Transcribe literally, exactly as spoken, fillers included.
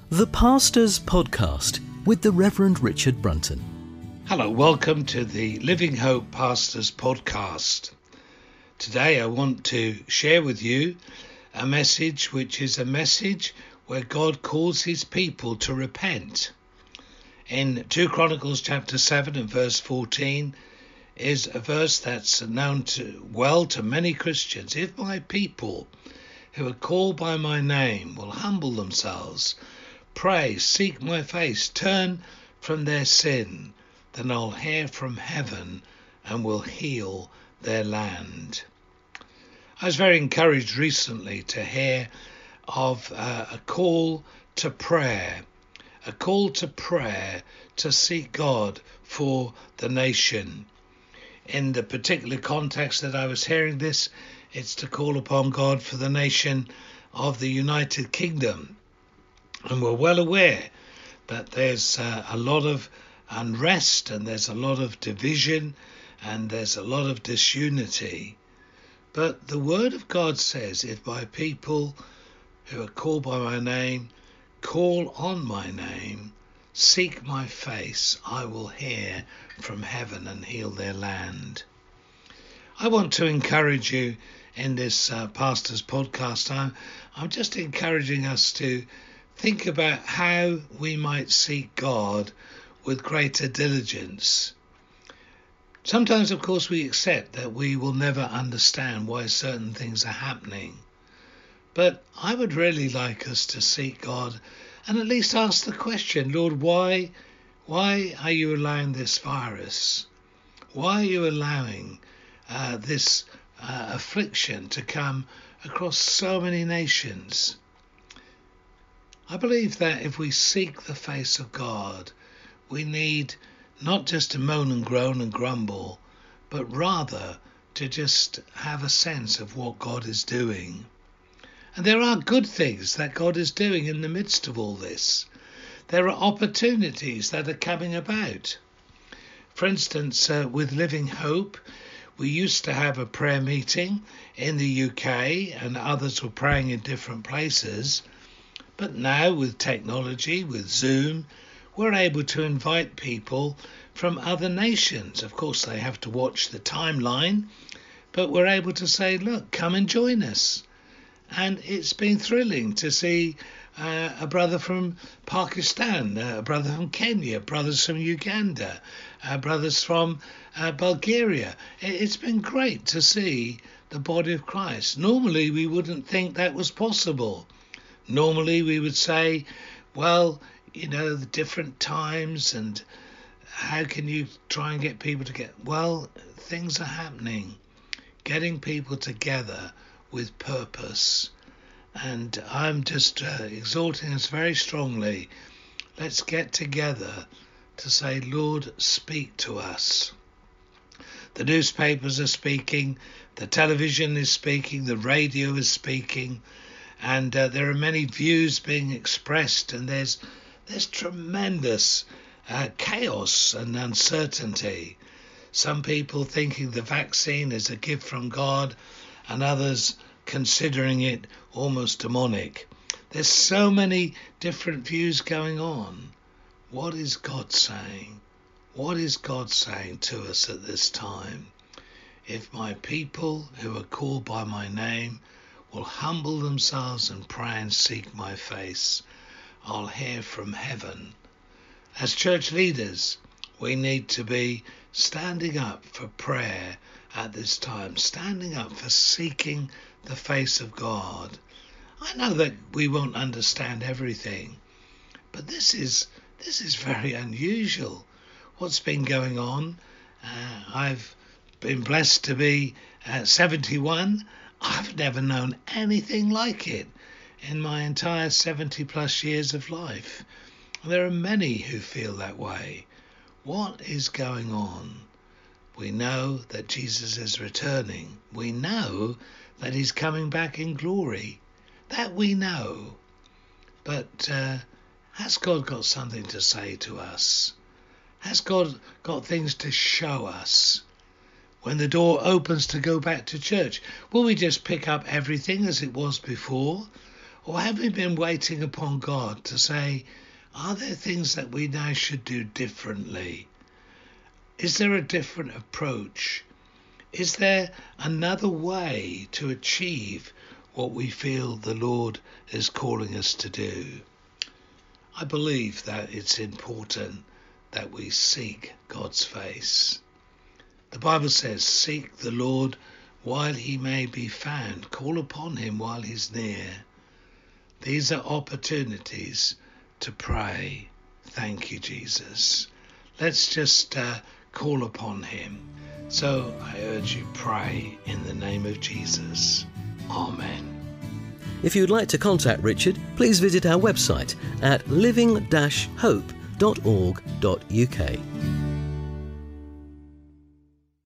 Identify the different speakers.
Speaker 1: The Pastor's Podcast with the Reverend Richard Brunton.
Speaker 2: Hello, welcome to the Living Hope Pastor's Podcast. Today I want to share with you a message which is a message where God calls his people to repent. In Second Chronicles chapter seven and verse fourteen is a verse that's known to, well to many Christians. If my people who are called by my name will humble themselves, pray, seek my face, turn from their sin, then I'll hear from heaven and will heal their land. I was very encouraged recently to hear of uh, a call to prayer, a call to prayer to seek God for the nation. In the particular context that I was hearing this, it's to call upon God for the nation of the United Kingdom. And we're well aware that there's uh, a lot of unrest and there's a lot of division and there's a lot of disunity. But the word of God says, if my people who are called by my name call on my name, seek my face, I will hear from heaven and heal their land. I want to encourage you in this uh, pastor's podcast. I'm, I'm just encouraging us to think about how we might seek God with greater diligence. Sometimes, of course, we accept that we will never understand why certain things are happening. But I would really like us to seek God and at least ask the question, Lord, why, why are you allowing this virus? Why are you allowing uh, this uh, affliction to come across so many nations? I believe that if we seek the face of God, we need not just to moan and groan and grumble, but rather to just have a sense of what God is doing. And there are good things that God is doing in the midst of all this. There are opportunities that are coming about. For instance, uh, with Living Hope, we used to have a prayer meeting in the U K and others were praying in different places. But now with technology, with Zoom, we're able to invite people from other nations. Of course, they have to watch the timeline, but we're able to say, look, come and join us. And it's been thrilling to see uh, a brother from Pakistan, a brother from Kenya, brothers from Uganda, uh, brothers from uh, Bulgaria. It's been great to see the body of Christ. Normally, we wouldn't think that was possible. Normally we would say, well, you know, the different times and how can you try and get people to get... Well, things are happening. Getting people together with purpose. And I'm just uh, exhorting us very strongly. Let's get together to say, Lord, speak to us. The newspapers are speaking, the television is speaking, the radio is speaking. And uh, there are many views being expressed, and there's there's tremendous uh, chaos and uncertainty. Some people thinking the vaccine is a gift from God, and others considering it almost demonic. There's so many different views going on. What is God saying? What is God saying to us at this time? If my people who are called by my name will humble themselves and pray and seek my face, I'll hear from heaven. As church leaders, we need to be standing up for prayer at this time, standing up for seeking the face of God. I know that we won't understand everything, but this is this is very unusual. What's been going on? Uh, I've been blessed to be uh, seventy-one. I've never known anything like it in my entire seventy plus years of life. There are many who feel that way. What is going on? We know that Jesus is returning. We know that he's coming back in glory. That we know. But uh, has God got something to say to us? Has God got things to show us? When the door opens to go back to church, will we just pick up everything as it was before? Or have we been waiting upon God to say, are there things that we now should do differently? Is there a different approach? Is there another way to achieve what we feel the Lord is calling us to do? I believe that it's important that we seek God's face. The Bible says, seek the Lord while he may be found. Call upon him while he's near. These are opportunities to pray. Thank you, Jesus. Let's just uh, call upon him. So I urge you, pray in the name of Jesus. Amen.
Speaker 1: If you'd like to contact Richard, please visit our website at living dash hope dot org dot U K.